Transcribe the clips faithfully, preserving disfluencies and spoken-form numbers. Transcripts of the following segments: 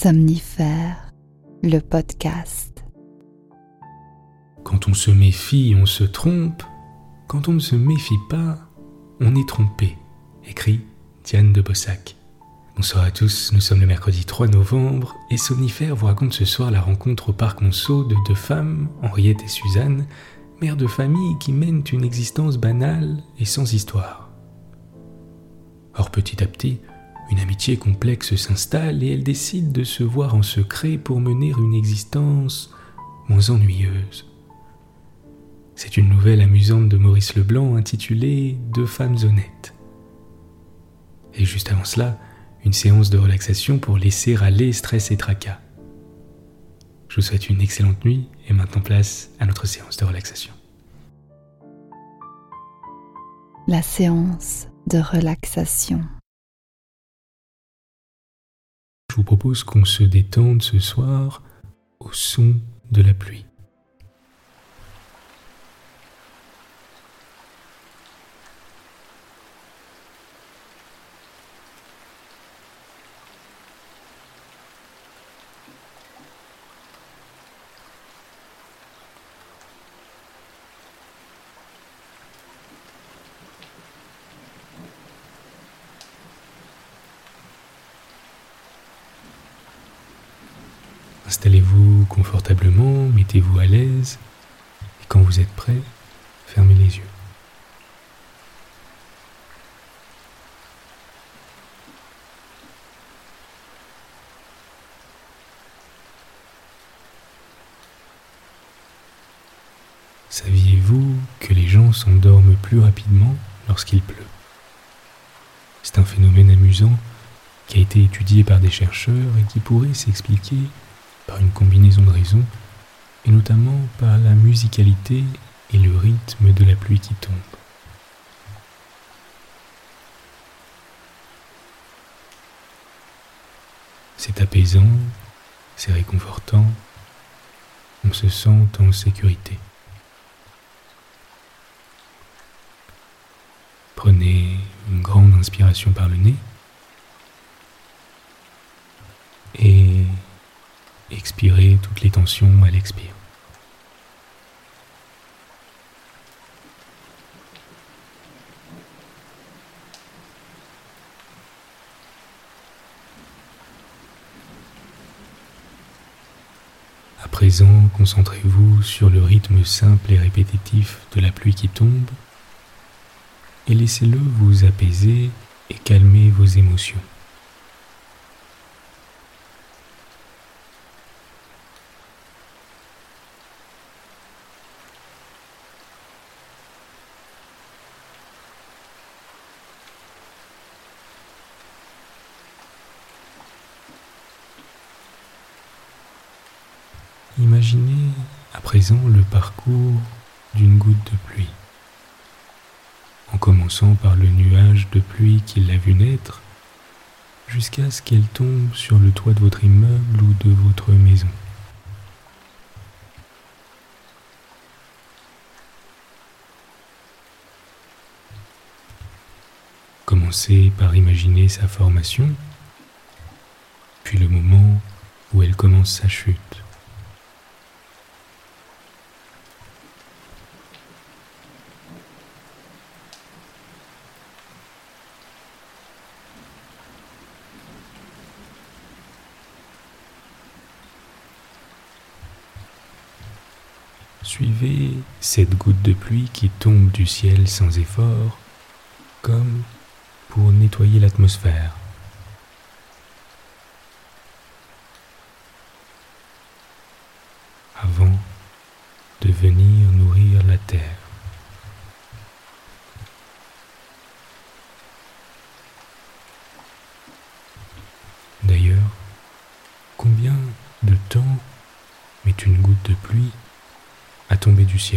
Somnifère, le podcast. Quand on se méfie, on se trompe. Quand on ne se méfie pas, on est trompé. Écrit Diane de Bossac. Bonsoir à tous, nous sommes le mercredi trois novembre et Somnifère vous raconte ce soir la rencontre au parc Monceau de deux femmes, Henriette et Suzanne, mères de famille qui mènent une existence banale et sans histoire. Or petit à petit, une amitié complexe s'installe et elles décident de se voir en secret pour mener une existence moins ennuyeuse. C'est une nouvelle amusante de Maurice Leblanc intitulée « Deux femmes honnêtes ». Et juste avant cela, une séance de relaxation pour laisser aller stress et tracas. Je vous souhaite une excellente nuit et maintenant place à notre séance de relaxation. La séance de relaxation. Je vous propose qu'on se détende ce soir au son de la pluie. Installez-vous confortablement, mettez-vous à l'aise et quand vous êtes prêt, fermez les yeux. Saviez-vous que les gens s'endorment plus rapidement lorsqu'il pleut ? C'est un phénomène amusant qui a été étudié par des chercheurs et qui pourrait s'expliquer par une combinaison de raisons, et notamment par la musicalité et le rythme de la pluie qui tombe. C'est apaisant, c'est réconfortant, on se sent en sécurité. Prenez une grande inspiration par le nez et expirez toutes les tensions à l'expire. À présent, concentrez-vous sur le rythme simple et répétitif de la pluie qui tombe et laissez-le vous apaiser et calmer vos émotions. Imaginez à présent le parcours d'une goutte de pluie, en commençant par le nuage de pluie qui l'a vu naître, jusqu'à ce qu'elle tombe sur le toit de votre immeuble ou de votre maison. Commencez par imaginer sa formation, puis le moment où elle commence sa chute. Suivez cette goutte de pluie qui tombe du ciel sans effort, comme pour nettoyer l'atmosphère. Avant de venir nourrir la terre. D'ailleurs, combien de temps met une goutte de pluie à tomber du ciel ?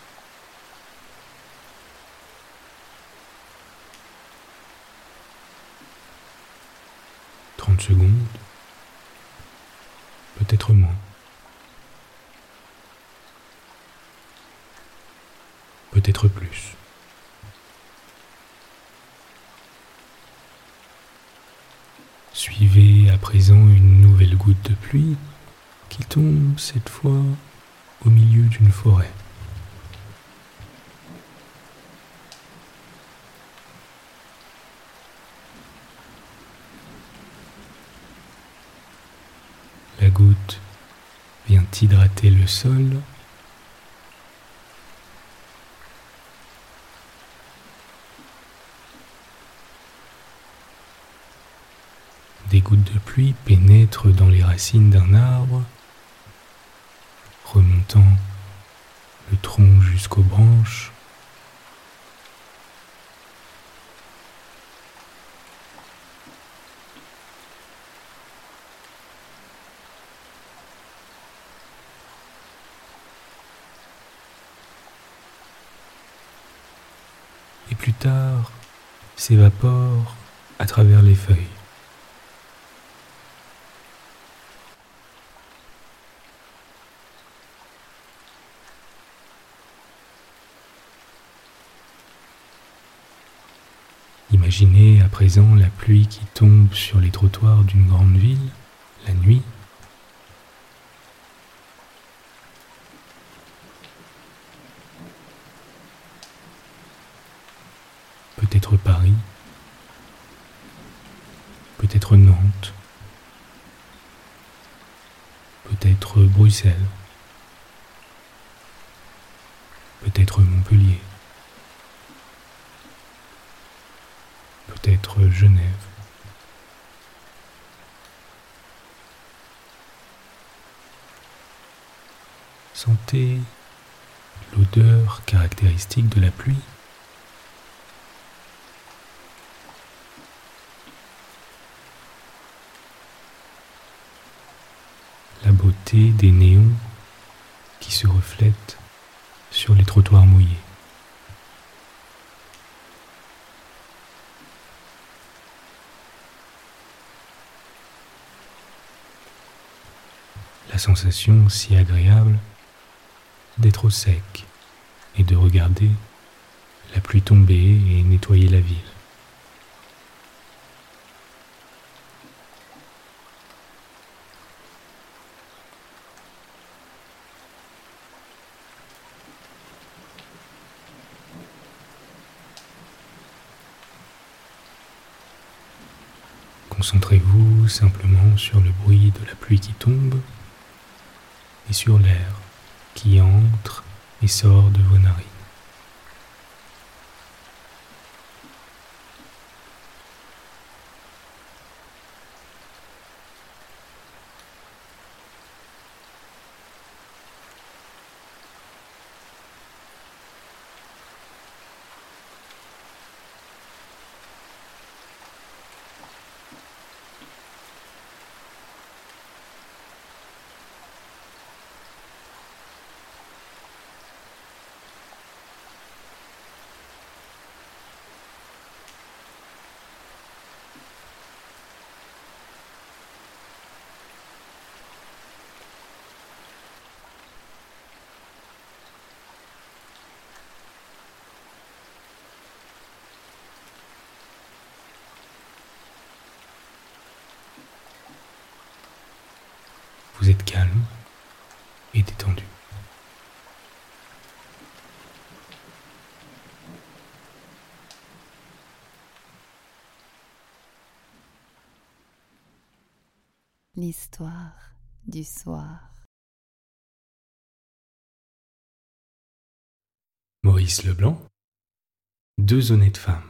trente secondes, peut-être moins, peut-être plus. Suivez à présent une nouvelle goutte de pluie qui tombe cette fois au milieu d'une forêt. La goutte vient hydrater le sol. Des gouttes de pluie pénètrent dans les racines d'un arbre, remontant le tronc jusqu'aux branches. Et plus tard, s'évapore à travers les feuilles. Imaginez à présent la pluie qui tombe sur les trottoirs d'une grande ville, la nuit. Peut-être Paris, peut-être Nantes, peut-être Bruxelles, peut-être Montpellier, peut-être Genève. Sentez l'odeur caractéristique de la pluie. La beauté des néons qui se reflètent sur les trottoirs mouillés. La sensation si agréable d'être au sec et de regarder la pluie tomber et nettoyer la ville. Concentrez-vous simplement sur le bruit de la pluie qui tombe et sur l'air qui entre et sort de vos narines. Vous êtes calme et détendu. L'histoire du soir. Maurice Leblanc, deux honnêtes femmes.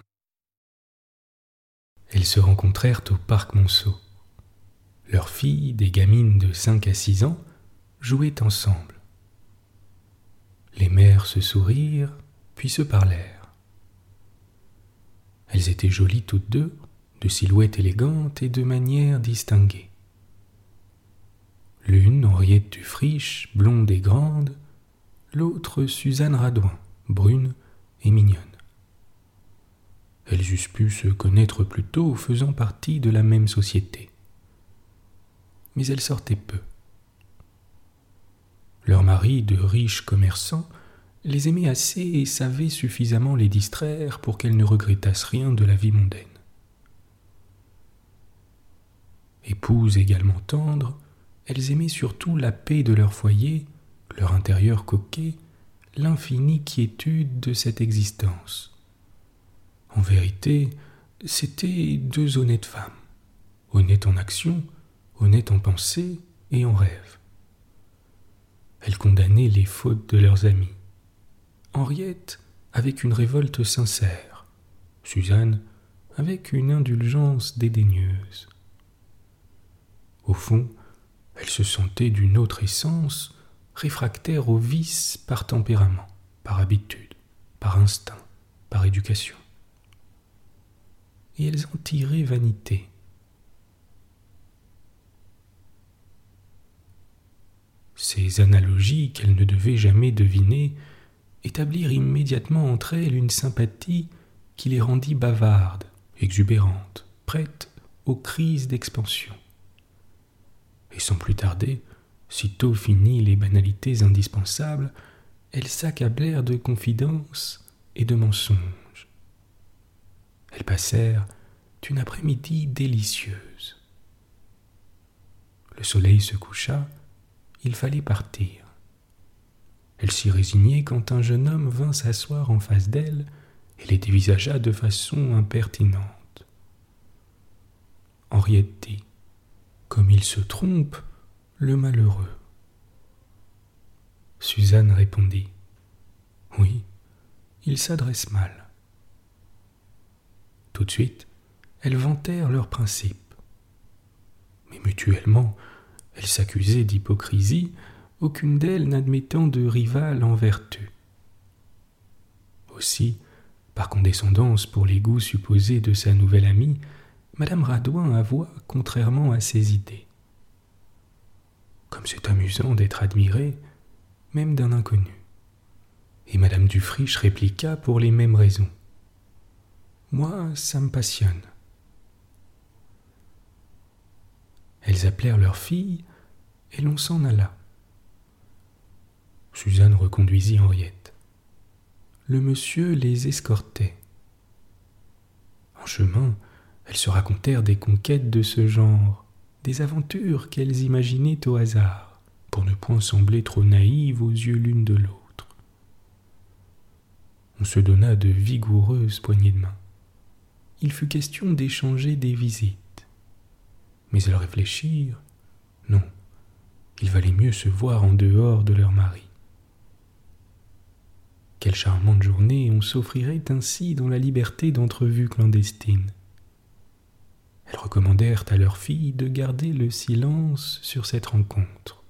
Elles se rencontrèrent au parc Monceau. Leurs filles, des gamines de cinq à six ans, jouaient ensemble. Les mères se sourirent, puis se parlèrent. Elles étaient jolies toutes deux, de silhouette élégante et de manières distinguées. L'une, Henriette Dufriche, blonde et grande, l'autre, Suzanne Radouin, brune et mignonne. Elles eussent pu se connaître plus tôt, faisant partie de la même société. Mais elles sortaient peu. Leurs maris, de riches commerçants, les aimaient assez et savaient suffisamment les distraire pour qu'elles ne regrettassent rien de la vie mondaine. Épouses également tendres, elles aimaient surtout la paix de leur foyer, leur intérieur coquet, l'infinie quiétude de cette existence. En vérité, c'étaient deux honnêtes femmes, honnêtes en action, honnêtes en pensée et en rêve. Elles condamnaient les fautes de leurs amis. Henriette avec une révolte sincère, Suzanne avec une indulgence dédaigneuse. Au fond, elles se sentaient d'une autre essence, réfractaires aux vices par tempérament, par habitude, par instinct, par éducation. Et elles en tiraient vanité. Ces analogies qu'elles ne devaient jamais deviner établirent immédiatement entre elles une sympathie qui les rendit bavardes, exubérantes, prêtes aux crises d'expansion. Et sans plus tarder, sitôt finies les banalités indispensables, elles s'accablèrent de confidences et de mensonges. Elles passèrent une après-midi délicieuse. Le soleil se coucha, il fallait partir. Elle s'y résignait quand un jeune homme vint s'asseoir en face d'elle et les dévisagea de façon impertinente. Henriette dit : « Comme il se trompe, le malheureux. » Suzanne répondit : « Oui, il s'adresse mal. » Tout de suite, elles vantèrent leurs principes. Mais mutuellement, elles s'accusaient d'hypocrisie, aucune d'elles n'admettant de rival en vertu. Aussi, par condescendance pour les goûts supposés de sa nouvelle amie, Madame Radouin avoua contrairement à ses idées. Comme c'est amusant d'être admirée, même d'un inconnu. Et Madame Dufriche répliqua pour les mêmes raisons. Moi, ça me passionne. Elles appelèrent leur fille et l'on s'en alla. Suzanne reconduisit Henriette. Le monsieur les escortait. En chemin, elles se racontèrent des conquêtes de ce genre, des aventures qu'elles imaginaient au hasard, pour ne point sembler trop naïves aux yeux l'une de l'autre. On se donna de vigoureuses poignées de main. Il fut question d'échanger des visites. Mais elles réfléchirent. Non, il valait mieux se voir en dehors de leur mari. Quelle charmante journée on s'offrirait ainsi dans la liberté d'entrevues clandestines. Elles recommandèrent à leur fille de garder le silence sur cette rencontre.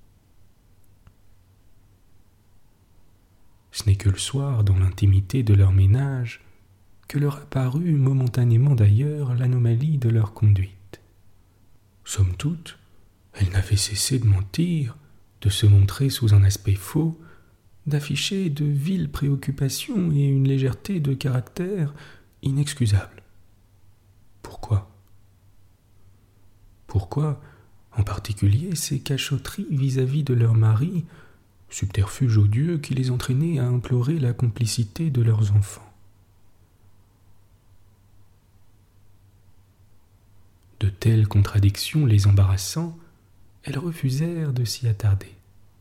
Ce n'est que le soir, dans l'intimité de leur ménage, que leur apparut, momentanément d'ailleurs, l'anomalie de leur conduite. Somme toute, elles n'avaient cessé de mentir, de se montrer sous un aspect faux, d'afficher de viles préoccupations et une légèreté de caractère inexcusable. Pourquoi ? Pourquoi, en particulier, ces cachotteries vis-à-vis de leur mari, subterfuge odieux qui les entraînait à implorer la complicité de leurs enfants ? De telles contradictions les embarrassant, elles refusèrent de s'y attarder.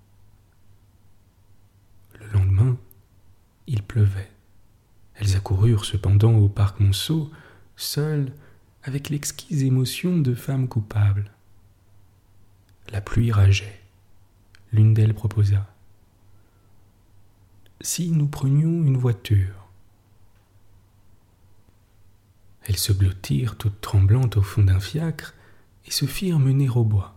Le lendemain, il pleuvait. Elles accoururent cependant au parc Monceau, seules, avec l'exquise émotion de femmes coupables. La pluie rageait. L'une d'elles proposa : « Si nous prenions une voiture ?» Elles se blottirent toutes tremblantes au fond d'un fiacre et se firent mener au bois.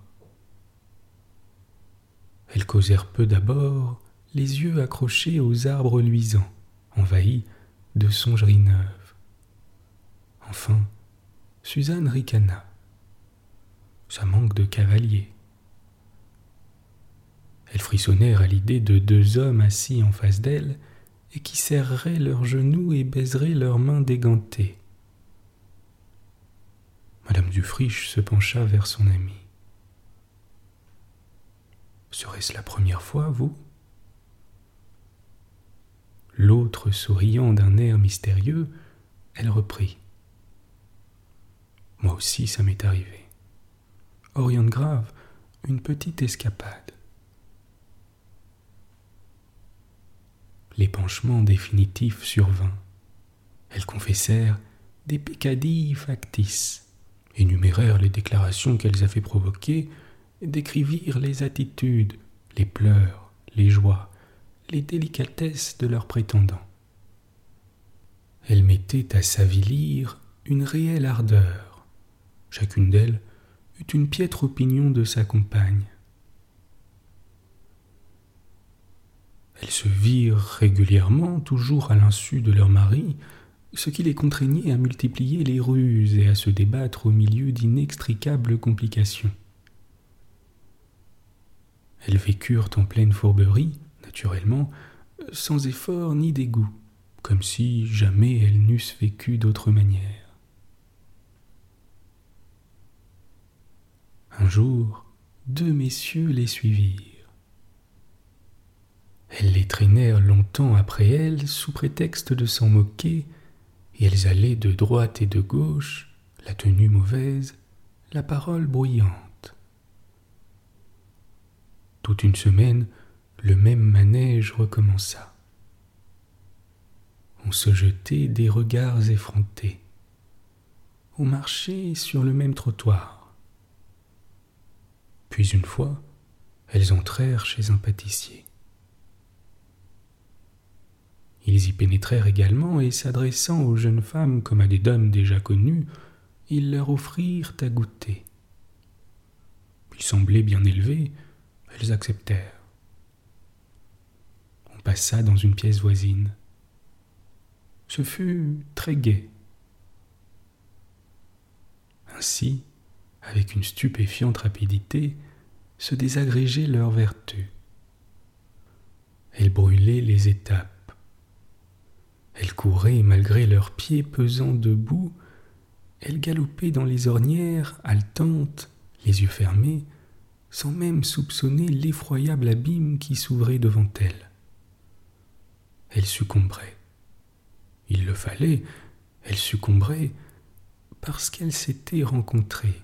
Elles causèrent peu d'abord, les yeux accrochés aux arbres luisants, envahis de songeries neuves. Enfin, Suzanne ricana. Ça manque de cavalier. Elles frissonnèrent à l'idée de deux hommes assis en face d'elles et qui serreraient leurs genoux et baiseraient leurs mains dégantées. Madame Dufriche se pencha vers son amie. « Serait-ce la première fois, vous ?» L'autre souriant d'un air mystérieux, elle reprit. « Moi aussi, ça m'est arrivé. oriente grave une petite escapade. L'épanchement définitif survint. Elles confessèrent des peccadilles factices, énumérèrent les déclarations qu'elles avaient provoquées, décrivirent les attitudes, les pleurs, les joies, les délicatesses de leurs prétendants. Elles mettaient à s'avilir une réelle ardeur. Chacune d'elles eut une piètre opinion de sa compagne. Elles se virent régulièrement, toujours à l'insu de leur mari, ce qui les contraignait à multiplier les ruses et à se débattre au milieu d'inextricables complications. Elles vécurent en pleine fourberie, naturellement, sans effort ni dégoût, comme si jamais elles n'eussent vécu d'autre manière. Un jour, deux messieurs les suivirent. Elles les traînèrent longtemps après elles sous prétexte de s'en moquer, et elles allaient de droite et de gauche, la tenue mauvaise, la parole bruyante. Toute une semaine, le même manège recommença. On se jetait des regards effrontés. On marchait sur le même trottoir. Puis une fois, elles entrèrent chez un pâtissier. Ils y pénétrèrent également et, s'adressant aux jeunes femmes comme à des dames déjà connues, ils leur offrirent à goûter. Ils semblaient bien élevés, elles acceptèrent. On passa dans une pièce voisine. Ce fut très gai. Ainsi, avec une stupéfiante rapidité, se désagrégeaient leurs vertus. Elles brûlaient les étapes. Elles couraient malgré leurs pieds pesants debout, elles galopaient dans les ornières, haletantes, les yeux fermés, sans même soupçonner l'effroyable abîme qui s'ouvrait devant elles. Elles succomberaient. Il le fallait, elles succomberaient parce qu'elles s'étaient rencontrées.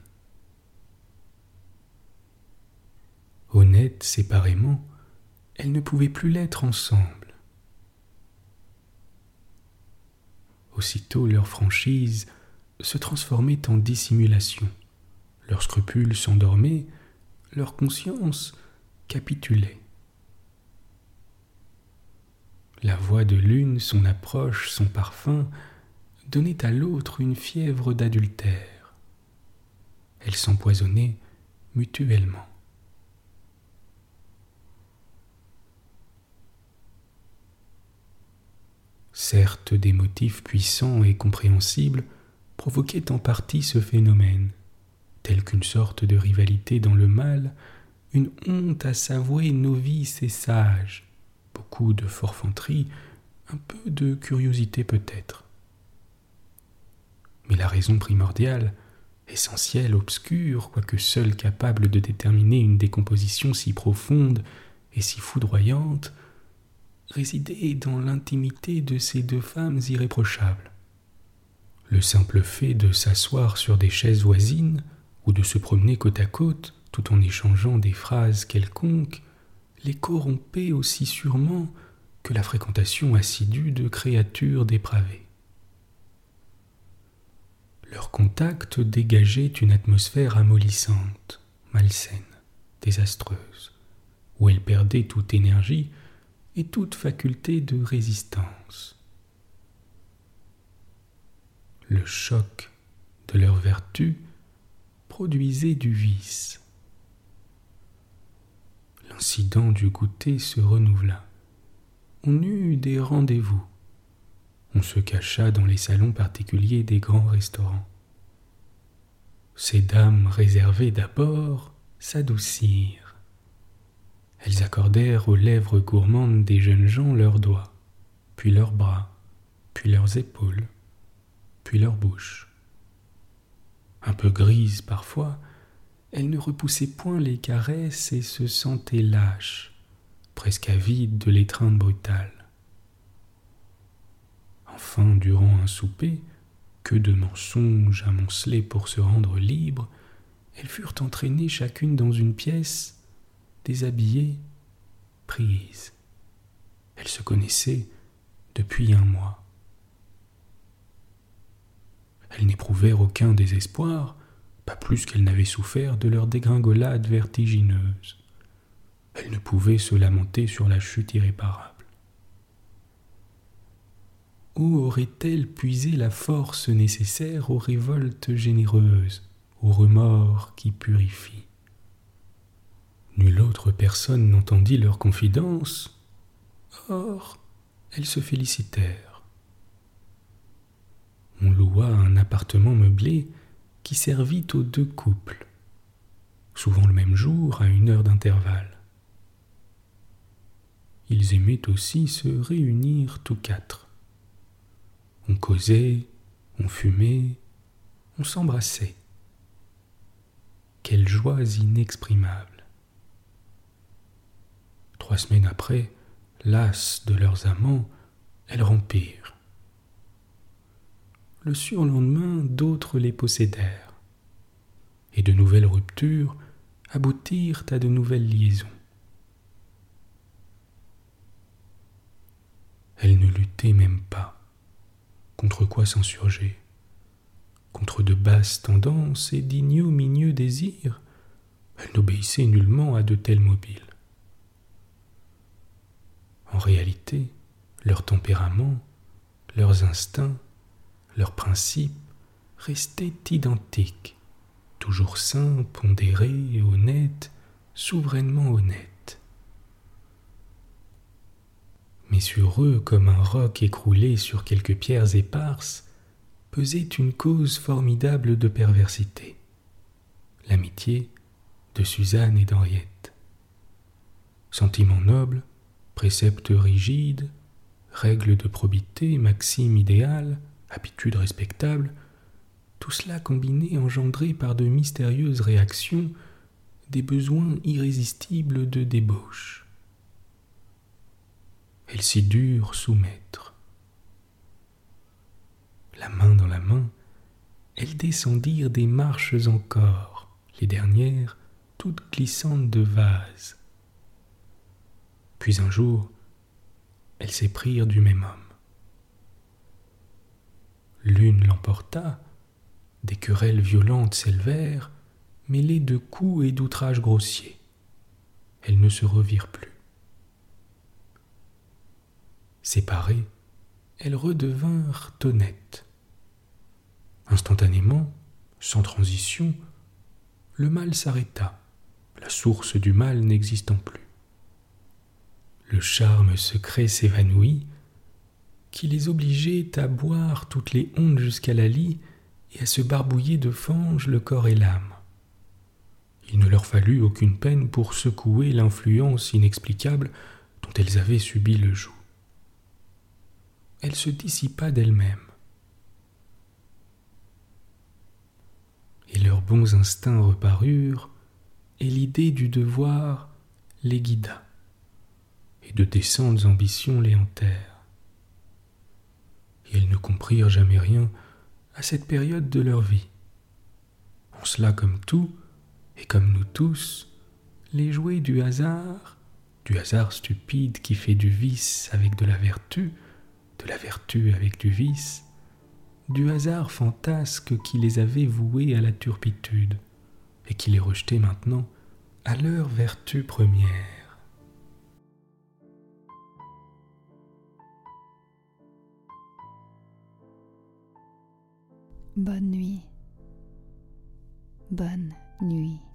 Honnêtes séparément, elles ne pouvaient plus l'être ensemble. Aussitôt leur franchise se transformait en dissimulation, leurs scrupules s'endormaient, leur conscience capitulait. La voix de l'une, son approche, son parfum, donnait à l'autre une fièvre d'adultère. Elles s'empoisonnaient mutuellement. Certes, des motifs puissants et compréhensibles provoquaient en partie ce phénomène, tel qu'une sorte de rivalité dans le mal, une honte à s'avouer novice et sage, beaucoup de forfanterie, un peu de curiosité peut-être. Mais la raison primordiale, essentielle, obscure, quoique seule capable de déterminer une décomposition si profonde et si foudroyante, résidait dans l'intimité de ces deux femmes irréprochables. Le simple fait de s'asseoir sur des chaises voisines ou de se promener côte à côte tout en échangeant des phrases quelconques les corrompait aussi sûrement que la fréquentation assidue de créatures dépravées. Leur contact dégageait une atmosphère amollissante, malsaine, désastreuse, où elles perdaient toute énergie et toute faculté de résistance. Le choc de leur vertu produisait du vice. L'incident du goûter se renouvela. On eut des rendez-vous. On se cacha dans les salons particuliers des grands restaurants. Ces dames réservées d'abord s'adoucirent. Elles accordèrent aux lèvres gourmandes des jeunes gens leurs doigts, puis leurs bras, puis leurs épaules, puis leur bouche. Un peu grises parfois, elles ne repoussaient point les caresses et se sentaient lâches, presque avides de l'étreinte brutale. Enfin, durant un souper, que de mensonges amoncelés pour se rendre libres, elles furent entraînées chacune dans une pièce, déshabillées, prises. Elles se connaissaient depuis un mois. Elles n'éprouvèrent aucun désespoir, pas plus qu'elles n'avaient souffert de leur dégringolade vertigineuse. Elles ne pouvaient se lamenter sur la chute irréparable. Où auraient-elles puisé la force nécessaire aux révoltes généreuses, aux remords qui purifient? Nulle autre personne n'entendit leurs confidences. Or, elles se félicitèrent. On loua un appartement meublé qui servit aux deux couples, souvent le même jour à une heure d'intervalle. Ils aimaient aussi se réunir tous quatre. On causait, on fumait, on s'embrassait. Quelles joies inexprimables! Trois semaines après, lasses de leurs amants, elles rompirent. Le surlendemain, d'autres les possédèrent, et de nouvelles ruptures aboutirent à de nouvelles liaisons. Elles ne luttaient même pas. Contre quoi s'insurger? Contre de basses tendances et d'ignominieux désirs? Elles n'obéissaient nullement à de tels mobiles. En réalité, leur tempérament, leurs instincts, leurs principes restaient identiques, toujours sains, pondérés, honnêtes, souverainement honnêtes. Mais sur eux, comme un roc écroulé sur quelques pierres éparses, pesait une cause formidable de perversité, l'amitié de Suzanne et d'Henriette. Sentiments nobles, préceptes rigides, règles de probité, maximes idéales, habitudes respectables, tout cela combiné engendré par de mystérieuses réactions, des besoins irrésistibles de débauche. Elles s'y durent soumettre. La main dans la main, elles descendirent des marches encore, les dernières toutes glissantes de vase. Puis un jour, elles s'éprirent du même homme. L'une l'emporta, des querelles violentes s'élevèrent, mêlées de coups et d'outrages grossiers. Elles ne se revirent plus. Séparées, elles redevinrent honnêtes. Instantanément, sans transition, le mal s'arrêta, la source du mal n'existant plus. Le charme secret s'évanouit, qui les obligeait à boire toutes les ondes jusqu'à la lie et à se barbouiller de fange le corps et l'âme. Il ne leur fallut aucune peine pour secouer l'influence inexplicable dont elles avaient subi le joug. Elle se dissipa d'elle-même. Et leurs bons instincts reparurent, et l'idée du devoir les guida, et de décentes ambitions les hantèrent. Et elles ne comprirent jamais rien à cette période de leur vie. En cela, comme tout, et comme nous tous, les jouets du hasard, du hasard stupide qui fait du vice avec de la vertu, de la vertu avec du vice, du hasard fantasque qui les avait voués à la turpitude et qui les rejetait maintenant à leur vertu première. Bonne nuit. Bonne nuit.